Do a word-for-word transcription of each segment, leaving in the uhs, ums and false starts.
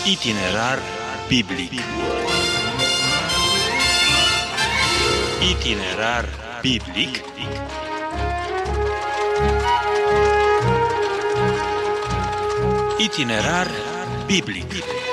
Itinerar biblic. Itinerar biblic. Itinerar biblic.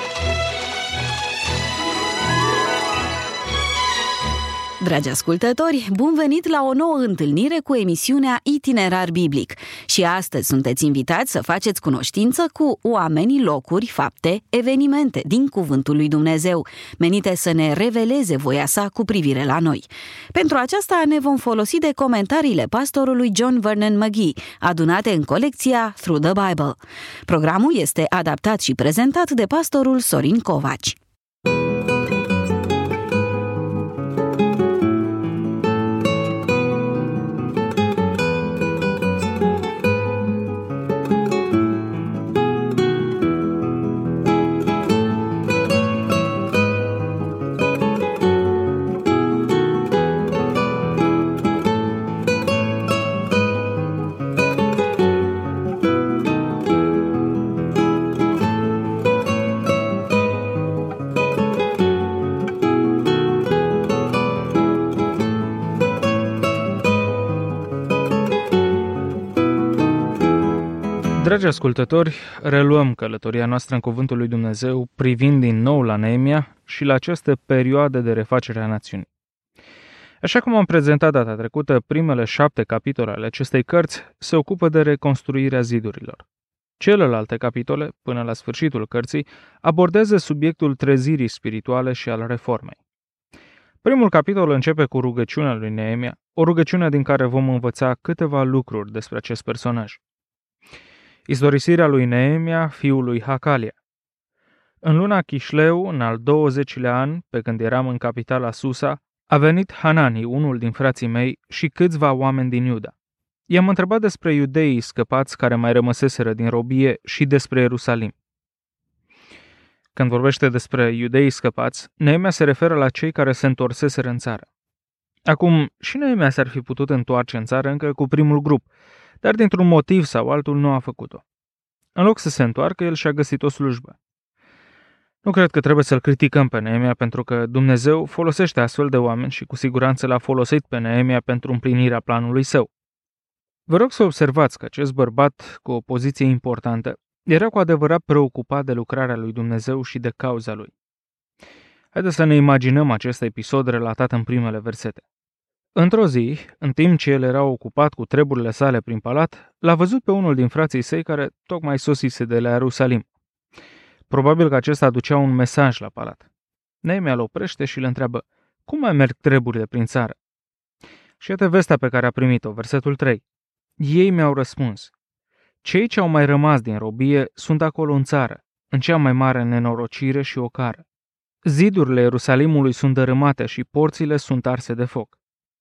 Dragi ascultători, bun venit la o nouă întâlnire cu emisiunea Itinerar Biblic. Și astăzi sunteți invitați să faceți cunoștință cu oamenii, locuri, fapte, evenimente din Cuvântul lui Dumnezeu, menite să ne reveleze voia sa cu privire la noi. Pentru aceasta ne vom folosi de comentariile pastorului John Vernon McGee, adunate în colecția Through the Bible. Programul este adaptat și prezentat de pastorul Sorin Covaci. Dragi ascultători, reluăm călătoria noastră în Cuvântul lui Dumnezeu, privind din nou la Neemia și la această perioadă de refacere a națiunii. Așa cum am prezentat data trecută, primele șapte capitole ale acestei cărți se ocupă de reconstruirea zidurilor. Celelalte capitole, până la sfârșitul cărții, abordează subiectul trezirii spirituale și al reformei. Primul capitol începe cu rugăciunea lui Neemia, o rugăciune din care vom învăța câteva lucruri despre acest personaj. Istorisirea lui Neemia, fiul lui Hakalia. În luna Chișleu, în al douăzecilea an, pe când eram în capitala Susa, a venit Hanani, unul din frații mei, și câțiva oameni din Iuda. I-am întrebat despre iudeii scăpați care mai rămăseseră din robie și despre Ierusalim. Când vorbește despre iudeii scăpați, Neemia se referă la cei care se întorseseră în țară. Acum, și Neemia s-ar fi putut întoarce în țară încă cu primul grup, dar dintr-un motiv sau altul nu a făcut-o. În loc să se întoarcă, el și-a găsit o slujbă. Nu cred că trebuie să-l criticăm pe Neemia, pentru că Dumnezeu folosește astfel de oameni și cu siguranță l-a folosit pe Neemia pentru împlinirea planului său. Vă rog să observați că acest bărbat cu o poziție importantă era cu adevărat preocupat de lucrarea lui Dumnezeu și de cauza lui. Haideți să ne imaginăm acest episod relatat în primele versete. Într-o zi, în timp ce el era ocupat cu treburile sale prin palat, l-a văzut pe unul din frații săi care tocmai sosise de la Ierusalim. Probabil că acesta aducea un mesaj la palat. Neemia îl oprește și îl întreabă: cum mai merg treburile prin țară? Și iată vestea pe care a primit-o, versetul trei. Ei mi-au răspuns: cei ce au mai rămas din robie sunt acolo în țară, în cea mai mare nenorocire și ocară. Zidurile Ierusalimului sunt dărâmate și porțile sunt arse de foc.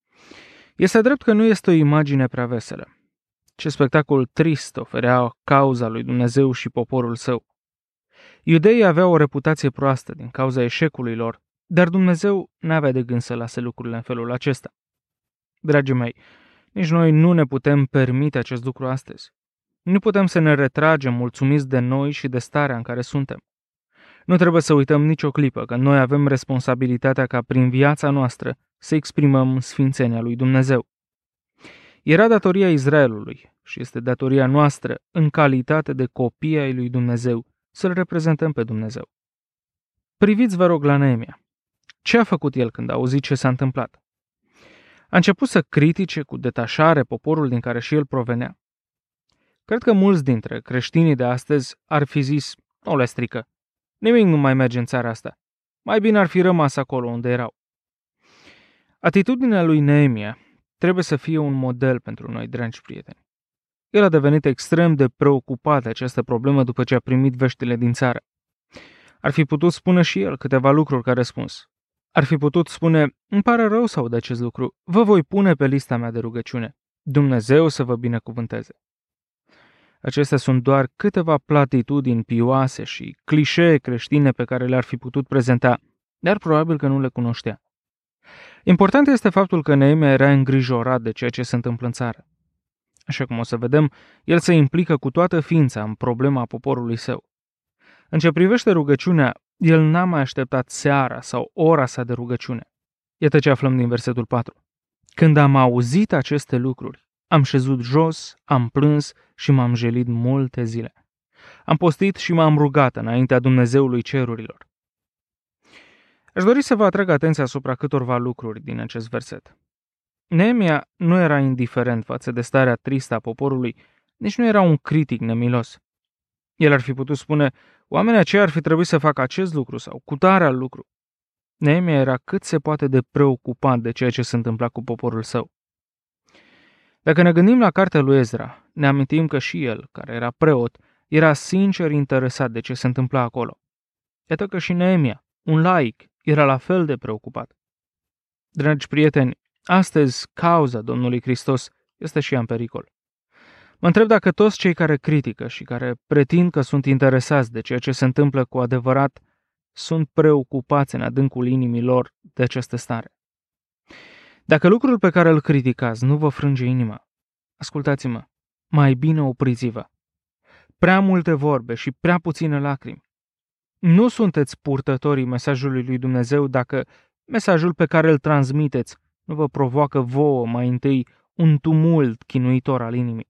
Este drept că nu este o imagine prea veselă. Ce spectacol trist oferea cauza lui Dumnezeu și poporul său. Iudeii aveau o reputație proastă din cauza eșecului lor, dar Dumnezeu n-avea de gând să lase lucrurile în felul acesta. Dragii mei, nici noi nu ne putem permite acest lucru astăzi. Nu putem să ne retragem mulțumiți de noi și de starea în care suntem. Nu trebuie să uităm nicio clipă că noi avem responsabilitatea ca prin viața noastră să exprimăm sfințenia lui Dumnezeu. Era datoria Israelului și este datoria noastră, în calitate de copii ai lui Dumnezeu, să-L reprezentăm pe Dumnezeu. Priviți, vă rog, la Neemia. Ce a făcut el când a auzit ce s-a întâmplat? A început să critique cu detașare poporul din care și el provenea. Cred că mulți dintre creștinii de astăzi ar fi zis: nu le strică, nimic nu mai merge în țara asta, mai bine ar fi rămas acolo unde erau. Atitudinea lui Neemia trebuie să fie un model pentru noi, dragi prieteni. El a devenit extrem de preocupat de această problemă după ce a primit veștile din țară. Ar fi putut spune și el câteva lucruri ca răspuns. Ar fi putut spune: îmi pare rău să aud acest lucru, vă voi pune pe lista mea de rugăciune. Dumnezeu să vă binecuvânteze. Acestea sunt doar câteva platitudini pioase și clișee creștine pe care le-ar fi putut prezenta, dar probabil că nu le cunoștea. Important este faptul că Neemia era îngrijorat de ceea ce se întâmplă în țară. Așa cum o să vedem, el se implică cu toată ființa în problema poporului său. În ce privește rugăciunea, el n-a mai așteptat seara sau ora sa de rugăciune. Iată ce aflăm din versetul patru. Când am auzit aceste lucruri, am șezut jos, am plâns și m-am jelit multe zile. Am postit și m-am rugat înaintea Dumnezeului cerurilor. Aș dori să vă atrag atenția asupra câtorva lucruri din acest verset. Neemia nu era indiferent față de starea tristă a poporului, nici nu era un critic nemilos. El ar fi putut spune, oamenii aceia ar fi trebuit să facă acest lucru sau cutare al lucru. Neemia era cât se poate de preocupat de ceea ce se întâmpla cu poporul său. Dacă ne gândim la cartea lui Ezra, ne amintim că și el, care era preot, era sincer interesat de ce se întâmpla acolo. Iată că și Neemia, un laic, era la fel de preocupat. Dragi prieteni, astăzi cauza Domnului Hristos este și ea în pericol. Mă întreb dacă toți cei care critică și care pretind că sunt interesați de ceea ce se întâmplă cu adevărat sunt preocupați în adâncul inimii lor de această stare. Dacă lucrul pe care îl criticați nu vă frânge inima, ascultați-mă, mai bine opriți-vă. Prea multe vorbe și prea puține lacrimi. Nu sunteți purtătorii mesajului lui Dumnezeu dacă mesajul pe care îl transmiteți nu vă provoacă vouă mai întâi un tumult chinuitor al inimii.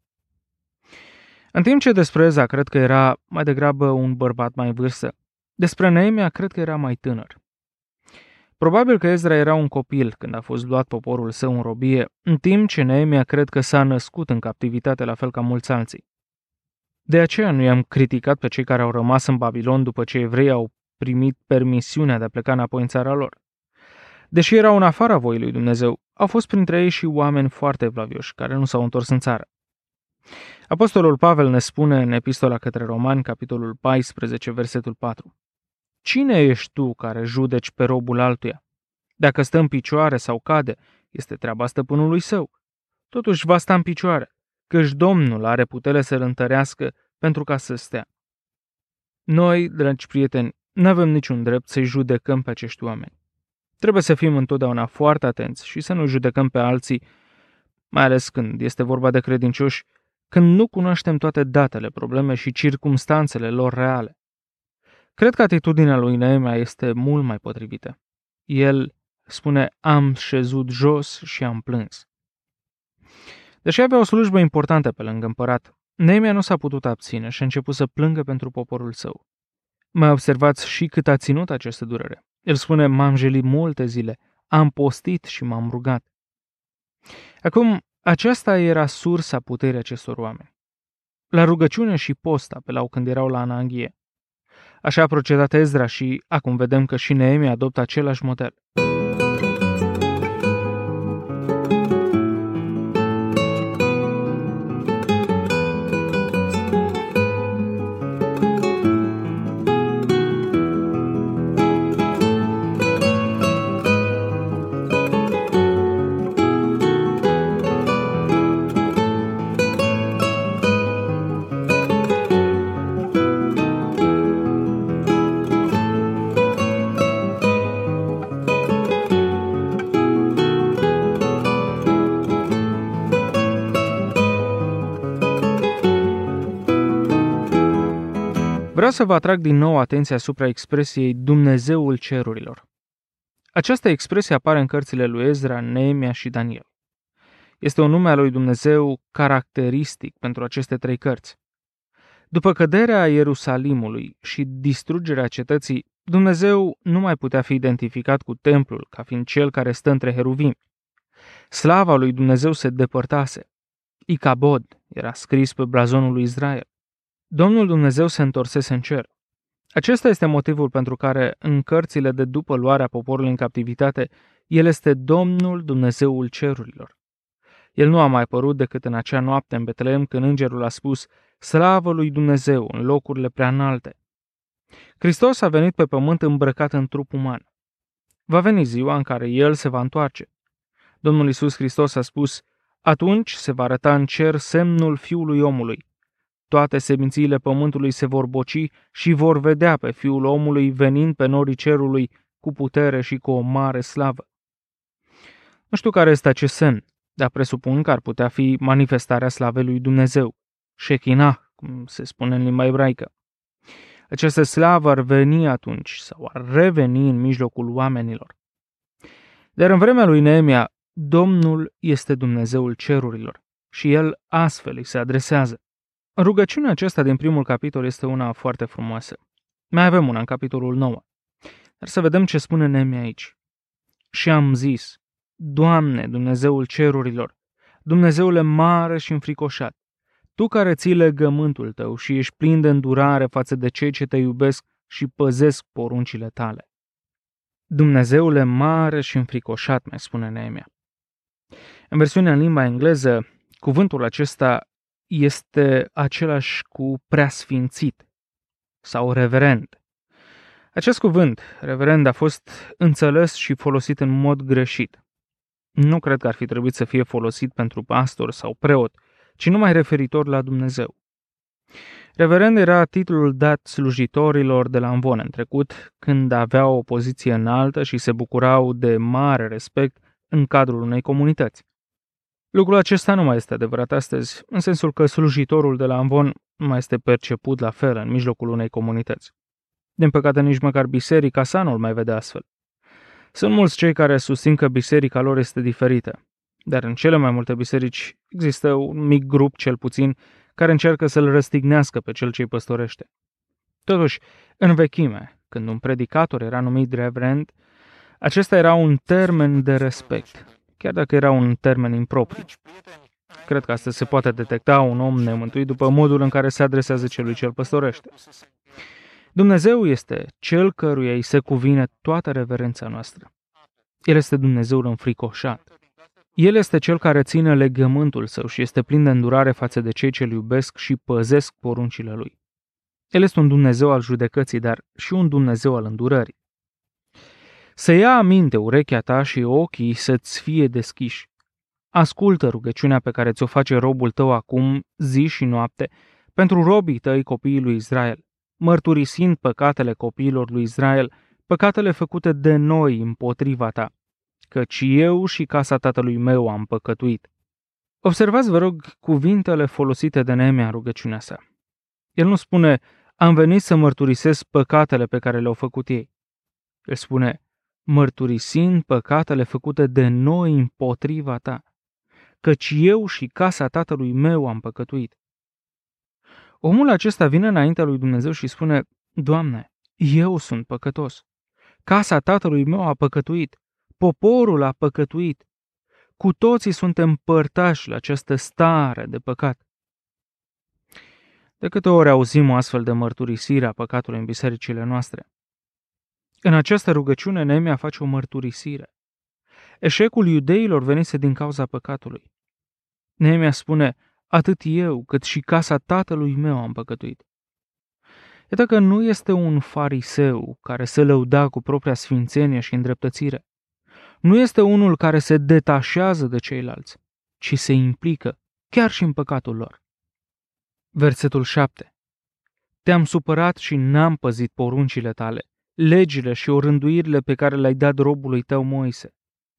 În timp ce despre Ezra cred că era mai degrabă un bărbat mai în vârstă, despre Neemia cred că era mai tânăr. Probabil că Ezra era un copil când a fost luat poporul său în robie, în timp ce Neemia cred că s-a născut în captivitate la fel ca mulți alții. De aceea nu i-am criticat pe cei care au rămas în Babilon după ce evreii au primit permisiunea de a pleca înapoi în țara lor. Deși erau în afara voii lui Dumnezeu, au fost printre ei și oameni foarte evlavioși care nu s-au întors în țară. Apostolul Pavel ne spune în Epistola către Romani, capitolul paisprezece, versetul patru. Cine ești tu care judeci pe robul altuia? Dacă stă în picioare sau cade, este treaba stăpânului său. Totuși va sta în picioare, căci Domnul are putere să-l întărească pentru ca să stea. Noi, dragi prieteni, nu avem niciun drept să-i judecăm pe acești oameni. Trebuie să fim întotdeauna foarte atenți și să nu judecăm pe alții, mai ales când este vorba de credincioși, când nu cunoaștem toate datele, probleme și circumstanțele lor reale. Cred că atitudinea lui Neemia este mult mai potrivită. El spune, am șezut jos și am plâns. Deși avea o slujbă importantă pe lângă împărat, Neemia nu s-a putut abține și a început să plângă pentru poporul său. Mai observați și cât a ținut această durere. El spune, m-am jelit multe zile, am postit și m-am rugat. Acum, aceasta era sursa puterii acestor oameni. La rugăciune și post apelau când erau la ananghie. Așa a procedat Ezra și acum vedem că și Neemia adoptă același model. Vreau să vă atrag din nou atenția asupra expresiei Dumnezeul cerurilor. Această expresie apare în cărțile lui Ezra, Neemia și Daniel. Este un nume al lui Dumnezeu caracteristic pentru aceste trei cărți. După căderea Ierusalimului și distrugerea cetății, Dumnezeu nu mai putea fi identificat cu templul ca fiind cel care stă între heruvimi. Slava lui Dumnezeu se depărtase. Icabod era scris pe blazonul lui Israel. Domnul Dumnezeu se întorsese în cer. Acesta este motivul pentru care, în cărțile de după luarea poporului în captivitate, El este Domnul Dumnezeul cerurilor. El nu a mai apărut decât în acea noapte în Betlehem, când îngerul a spus, slavă lui Dumnezeu în locurile prea înalte. Hristos a venit pe pământ îmbrăcat în trup uman. Va veni ziua în care El se va întoarce. Domnul Iisus Hristos a spus, atunci se va arăta în cer semnul Fiului omului. Toate semințiile pământului se vor boci și vor vedea pe Fiul omului venind pe norii cerului cu putere și cu o mare slavă. Nu știu care este acest semn, dar presupun că ar putea fi manifestarea slavei lui Dumnezeu, Shekinah, cum se spune în limba ebraică. Această slavă ar veni atunci sau ar reveni în mijlocul oamenilor. Dar în vremea lui Neemia, Domnul este Dumnezeul cerurilor și El astfel îi se adresează. Rugăciunea aceasta din primul capitol este una foarte frumoasă. Mai avem una în capitolul nouă. Dar să vedem ce spune Neemia aici. Și am zis, Doamne, Dumnezeul cerurilor, Dumnezeule mare și înfricoșat, Tu care ții legământul Tău și ești plin de îndurare față de cei ce Te iubesc și păzesc poruncile Tale. Dumnezeule mare și înfricoșat, mai spune Neemia. În versiunea în limba engleză, cuvântul acesta este același cu preasfințit sau reverend. Acest cuvânt, reverend, a fost înțeles și folosit în mod greșit. Nu cred că ar fi trebuit să fie folosit pentru pastor sau preot, ci numai referitor la Dumnezeu. Reverend era titlul dat slujitorilor de la Amvon în trecut, când aveau o poziție înaltă și se bucurau de mare respect în cadrul unei comunități. Lucrul acesta nu mai este adevărat astăzi, în sensul că slujitorul de la Amvon nu mai este perceput la fel în mijlocul unei comunități. Din păcate, nici măcar biserica sa nu-l mai vede astfel. Sunt mulți cei care susțin că biserica lor este diferită, dar în cele mai multe biserici există un mic grup, cel puțin, care încearcă să-l răstignească pe cel ce-i păstorește. Totuși, în vechime, când un predicator era numit reverend, acesta era un termen de respect, chiar dacă era un termen impropriu. Cred că astăzi se poate detecta un om nemântuit după modul în care se adresează celui ce îl păstorește. Dumnezeu este cel căruia îi se cuvine toată reverența noastră. El este Dumnezeul înfricoșat. El este cel care ține legământul său și este plin de îndurare față de cei ce îl iubesc și păzesc poruncile lui. El este un Dumnezeu al judecății, dar și un Dumnezeu al îndurării. Să ia aminte urechea ta și ochii să-ți fie deschiși. Ascultă rugăciunea pe care ți-o face robul tău acum, zi și noapte, pentru robii tăi, copiii lui Israel, mărturisind păcatele copiilor lui Israel, păcatele făcute de noi împotriva ta, căci eu și casa tatălui meu am păcătuit. Observați, vă rog, cuvintele folosite de Neemia în rugăciunea sa. El nu spune, am venit să mărturisesc păcatele pe care le-au făcut ei. El spune, mărturisind păcatele făcute de noi împotriva ta, căci eu și casa tatălui meu am păcătuit. Omul acesta vine înaintea lui Dumnezeu și spune, Doamne, eu sunt păcătos. Casa tatălui meu a păcătuit. Poporul a păcătuit. Cu toții suntem părtași la această stare de păcat. De câte ori auzim o astfel de mărturisire a păcatului în bisericile noastre? În această rugăciune Neemia face o mărturisire. Eșecul iudeilor venise din cauza păcatului. Neemia spune, atât eu cât și casa tatălui meu am păcătuit. Iată că nu este un fariseu care se lăuda cu propria sfințenie și îndreptățire. Nu este unul care se detașează de ceilalți, ci se implică chiar și în păcatul lor. Versetul șapte. Te-am supărat și n-am păzit poruncile tale, legile și orânduirile pe care le-ai dat robului tău Moise.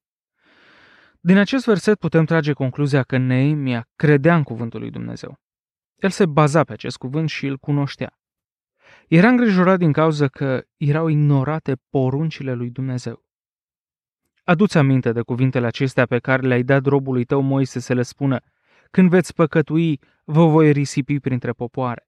Din acest verset putem trage concluzia că Neemia credea în cuvântul lui Dumnezeu. El se baza pe acest cuvânt și îl cunoștea. Era îngrijorat din cauza că erau ignorate poruncile lui Dumnezeu. Adu-ți aminte de cuvintele acestea pe care le-ai dat robului tău Moise să le spună, când veți păcătui, vă voi risipi printre popoare.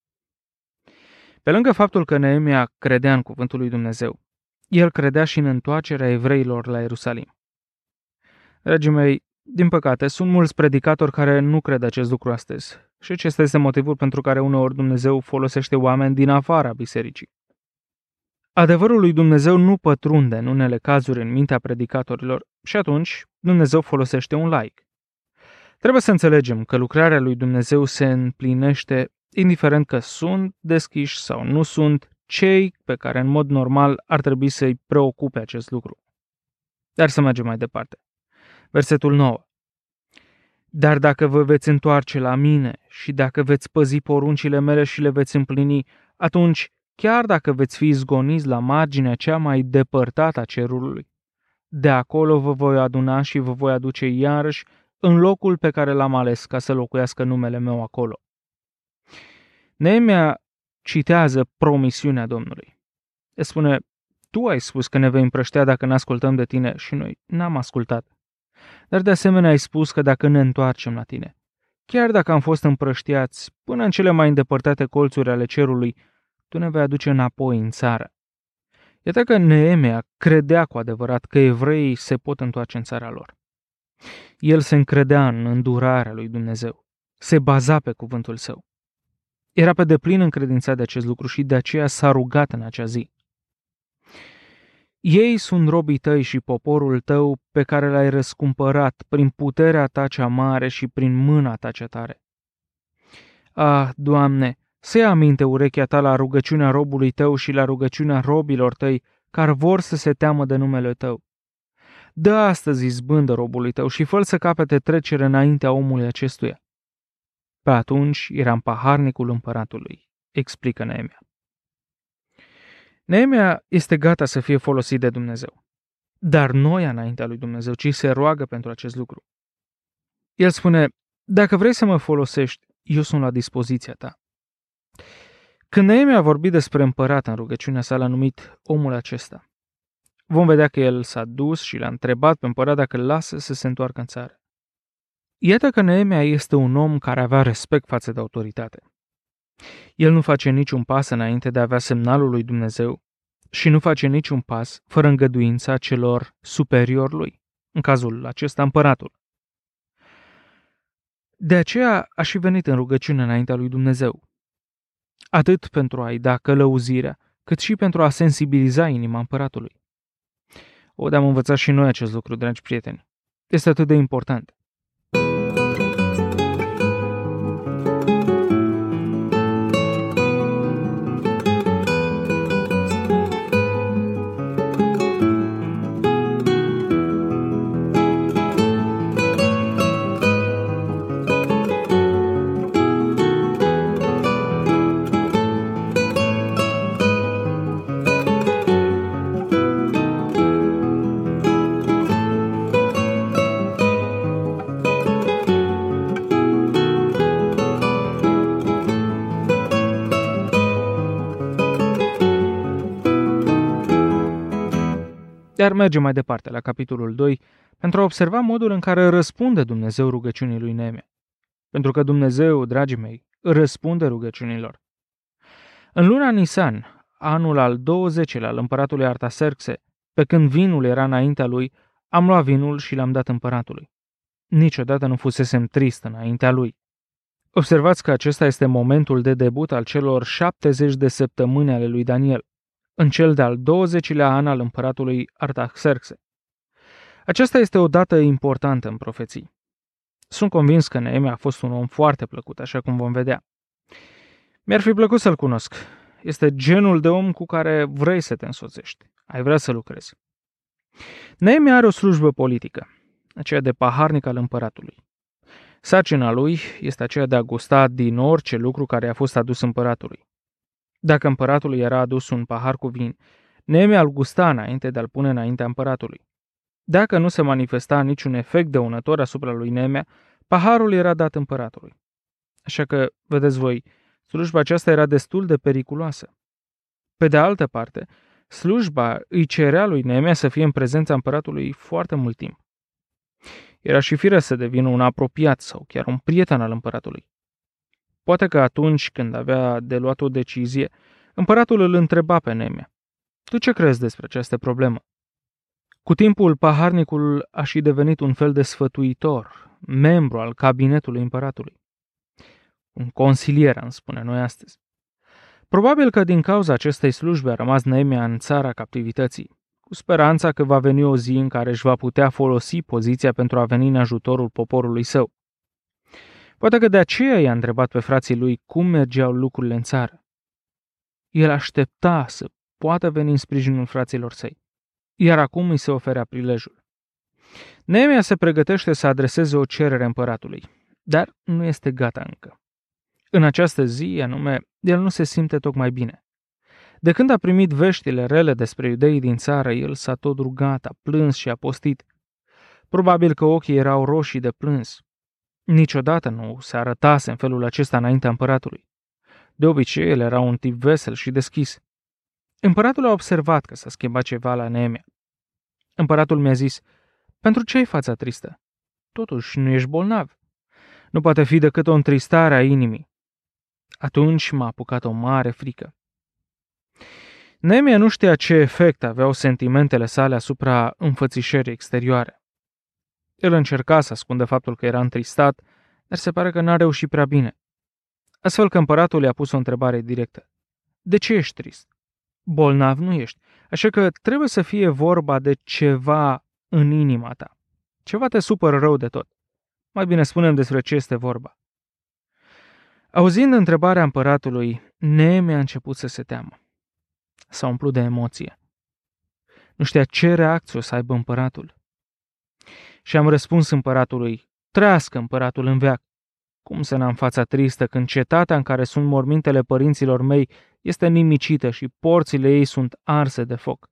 Pe lângă faptul că Neemia credea în cuvântul lui Dumnezeu, el credea și în întoarcerea evreilor la Ierusalim. Dragii mei, din păcate, sunt mulți predicatori care nu cred acest lucru astăzi și acesta este motivul pentru care uneori Dumnezeu folosește oameni din afara bisericii. Adevărul lui Dumnezeu nu pătrunde în unele cazuri în mintea predicatorilor și atunci Dumnezeu folosește un laic. Trebuie să înțelegem că lucrarea lui Dumnezeu se împlinește indiferent că sunt deschiși sau nu sunt cei pe care în mod normal ar trebui să-i preocupe acest lucru. Dar să mergem mai departe. Versetul nouă. Dar dacă vă veți întoarce la mine și dacă veți păzi poruncile mele și le veți împlini, atunci, chiar dacă veți fi izgoniți la marginea cea mai depărtată a cerului, de acolo vă voi aduna și vă voi aduce iarăși în locul pe care l-am ales ca să locuiască numele meu acolo. Neemia citează promisiunea Domnului. El spune, tu ai spus că ne vei împrăștea dacă ne ascultăm de tine și noi n-am ascultat. Dar de asemenea ai spus că dacă ne întoarcem la tine, chiar dacă am fost împrăștiați până în cele mai îndepărtate colțuri ale cerului, tu ne vei aduce înapoi în țară. Iată că Neemia credea cu adevărat că evreii se pot întoarce în țara lor. El se încredea în îndurarea lui Dumnezeu, se baza pe cuvântul său. Era pe deplin încredințat de acest lucru și de aceea s-a rugat în acea zi. Ei sunt robii tăi și poporul tău pe care l-ai răscumpărat prin puterea ta cea mare și prin mâna ta cea tare. Ah, Doamne, să ia aminte urechea ta la rugăciunea robului tău și la rugăciunea robilor tăi care vor să se teamă de numele tău. Dă astăzi izbândă robului tău și fă-l să capete trecere înaintea omului acestuia. Pe atunci eram paharnicul împăratului, explică Neemia. Neemia este gata să fie folosit de Dumnezeu, dar nu ia înaintea lui Dumnezeu, ci se roagă pentru acest lucru. El spune, dacă vrei să mă folosești, eu sunt la dispoziția ta. Când Neemia a vorbit despre împărat în rugăciunea sa, l-a numit omul acesta. Vom vedea că el s-a dus și l-a întrebat pe împărat dacă îl lasă să se întoarcă în țară. Iată că Neemia este un om care avea respect față de autoritate. El nu face niciun pas înainte de a avea semnalul lui Dumnezeu și nu face niciun pas fără îngăduința celor superior lui, în cazul acesta împăratul. De aceea a și venit în rugăciune înaintea lui Dumnezeu, atât pentru a-i da călăuzirea, cât și pentru a sensibiliza inima împăratului. O, de-am învățat și noi acest lucru, dragi prieteni. Este atât de important. Iar mergem mai departe, la capitolul doi, pentru a observa modul în care răspunde Dumnezeu rugăciunii lui Neemia. Pentru că Dumnezeu, dragii mei, răspunde rugăciunilor. În luna Nisan, anul al douăzecilea al împăratului Artaxerxe, pe când vinul era înaintea lui, am luat vinul și l-am dat împăratului. Niciodată nu fusesem trist înaintea lui. Observați că acesta este momentul de debut al celor șaptezeci de săptămâni ale lui Daniel, în cel de-al douăzecilea an al împăratului Artaxerxe. Aceasta este o dată importantă în profeții. Sunt convins că Neemia a fost un om foarte plăcut, așa cum vom vedea. Mi-ar fi plăcut să-l cunosc. Este genul de om cu care vrei să te însoțești. Ai vrea să lucrezi. Neemia are o slujbă politică, aceea de paharnic al împăratului. Sarcina lui este aceea de a gusta din orice lucru care a fost adus împăratului. Dacă împăratului era adus un pahar cu vin, Neemia îl gusta înainte de a-l pune înaintea împăratului. Dacă nu se manifesta niciun efect dăunător asupra lui Neemia, paharul era dat împăratului. Așa că, vedeți voi, slujba aceasta era destul de periculoasă. Pe de altă parte, slujba îi cerea lui Neemia să fie în prezența împăratului foarte mult timp. Era și firesc să devină un apropiat sau chiar un prieten al împăratului. Poate că atunci când avea de luat o decizie, împăratul îl întreba pe Neemia: tu ce crezi despre această problemă? Cu timpul, paharnicul a și devenit un fel de sfătuitor, membru al cabinetului împăratului. Un consilier, am spune noi astăzi. Probabil că din cauza acestei slujbe a rămas Neemia în țara captivității, cu speranța că va veni o zi în care își va putea folosi poziția pentru a veni în ajutorul poporului său. Poate că de aceea i-a întrebat pe frații lui cum mergeau lucrurile în țară. El aștepta să poată veni în sprijinul fraților săi, iar acum îi se oferea prilejul. Neemia se pregătește să adreseze o cerere împăratului, dar nu este gata încă. În această zi, anume, el nu se simte tocmai bine. De când a primit veștile rele despre iudeii din țară, el s-a tot rugat, a plâns și a postit. Probabil că ochii erau roșii de plâns. Niciodată nu se arătase în felul acesta înaintea împăratului. De obicei, el era un tip vesel și deschis. Împăratul a observat că s-a schimbat ceva la Neemia. Împăratul mi-a zis: pentru ce ai fața tristă? Totuși, nu ești bolnav. Nu poate fi decât o întristare a inimii. Atunci m-a apucat o mare frică. Neemia nu știa ce efect aveau sentimentele sale asupra înfățișării exterioare. El încerca să ascundă faptul că era întristat, dar se pare că n-a reușit prea bine. Astfel că împăratul i-a pus o întrebare directă. De ce ești trist? Bolnav nu ești, așa că trebuie să fie vorba de ceva în inima ta. Ceva te supără rău de tot. Mai bine spunem despre ce este vorba. Auzind întrebarea împăratului, Neemia a început să se teamă. S-a umplut de emoție. Nu știa ce reacție o să aibă împăratul. Și am răspuns împăratului: trăiască împăratul în veac. Cum să n-am fața tristă când cetatea în care sunt mormintele părinților mei este nimicită și porțile ei sunt arse de foc?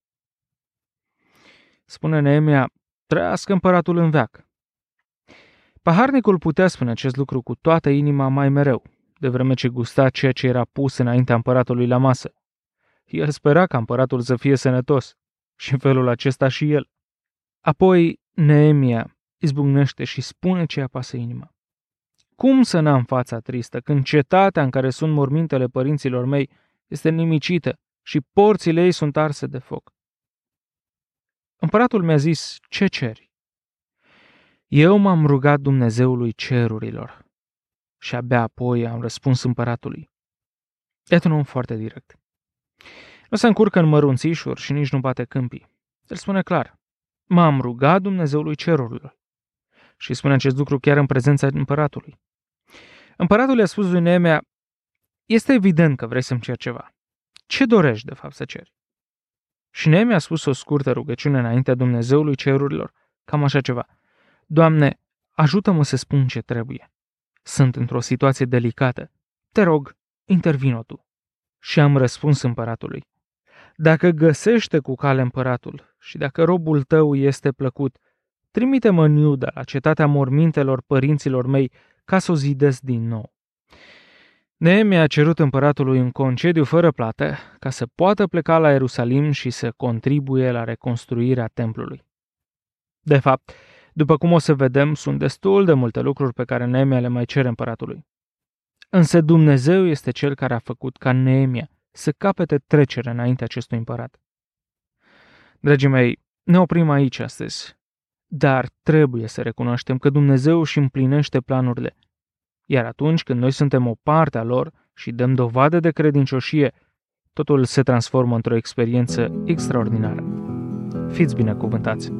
Spune Neemia: trăiască împăratul în veac. Paharnicul putea spune acest lucru cu toată inima mai mereu, de vreme ce gusta ceea ce era pus înaintea împăratului la masă. El spera ca împăratul să fie sănătos și în felul acesta și el. Apoi Neemia izbucnește și spune ce apasă inima. Cum să n-am fața tristă când cetatea în care sunt mormintele părinților mei este nimicită și porțile ei sunt arse de foc? Împăratul mi-a zis: ce ceri? Eu m-am rugat Dumnezeului cerurilor și abia apoi am răspuns împăratului. Iată un om foarte direct. Nu se încurcă în mărunțișuri și nici nu bate câmpii. El spune clar: m-am rugat Dumnezeului cerurilor. Și spune acest lucru chiar în prezența împăratului. Împăratul i-a spus lui Neemia: este evident că vrei să-mi ceri ceva. Ce dorești de fapt să ceri? Și Neemia a spus o scurtă rugăciune înaintea Dumnezeului cerurilor, cam așa ceva: Doamne, ajută-mă să spun ce trebuie. Sunt într-o situație delicată. Te rog, intervino tu. Și am răspuns împăratului: dacă găsește cu cale împăratul și dacă robul tău este plăcut, trimite-mă în Iuda, la cetatea mormintelor părinților mei, ca să o zidesc din nou. Neemia a cerut împăratului un concediu fără plată ca să poată pleca la Ierusalim și să contribuie la reconstruirea templului. De fapt, după cum o să vedem, sunt destul de multe lucruri pe care Neemia le mai cere împăratului. Însă Dumnezeu este cel care a făcut ca Neemia să capete trecere înaintea acestui împărat. Dragii mei, ne oprim aici astăzi, dar trebuie să recunoaștem că Dumnezeu își împlinește planurile, iar atunci când noi suntem o parte a lor și dăm dovadă de credincioșie, totul se transformă într-o experiență extraordinară. Fiți binecuvântați!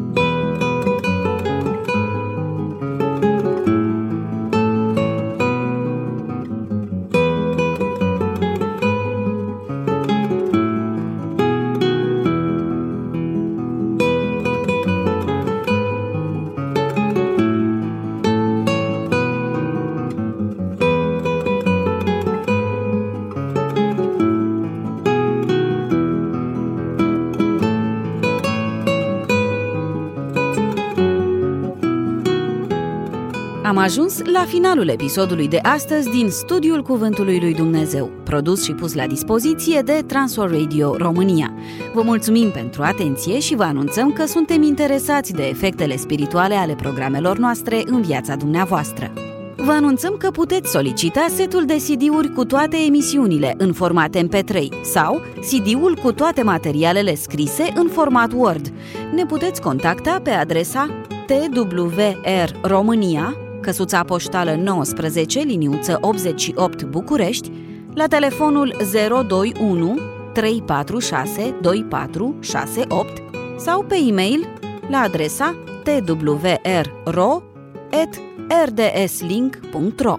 Am ajuns la finalul episodului de astăzi din Studiul Cuvântului lui Dumnezeu, produs și pus la dispoziție de Transworld Radio România. Vă mulțumim pentru atenție și vă anunțăm că suntem interesați de efectele spirituale ale programelor noastre în viața dumneavoastră. Vă anunțăm că puteți solicita setul de C D-uri cu toate emisiunile în format M P trei sau C D-ul cu toate materialele scrise în format Word. Ne puteți contacta pe adresa T W R România, căsuța poștală nouăsprezece, liniuță optzeci și opt București, la telefonul zero doi unu trei patru șase doi patru șase opt sau pe e-mail la adresa t w r ro at r d s link punct ro.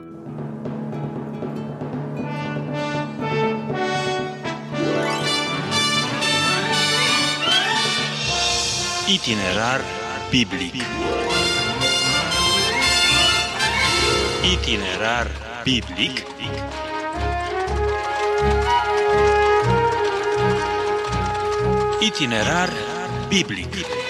Itinerar biblic. Itinerar biblic. Itinerar biblic.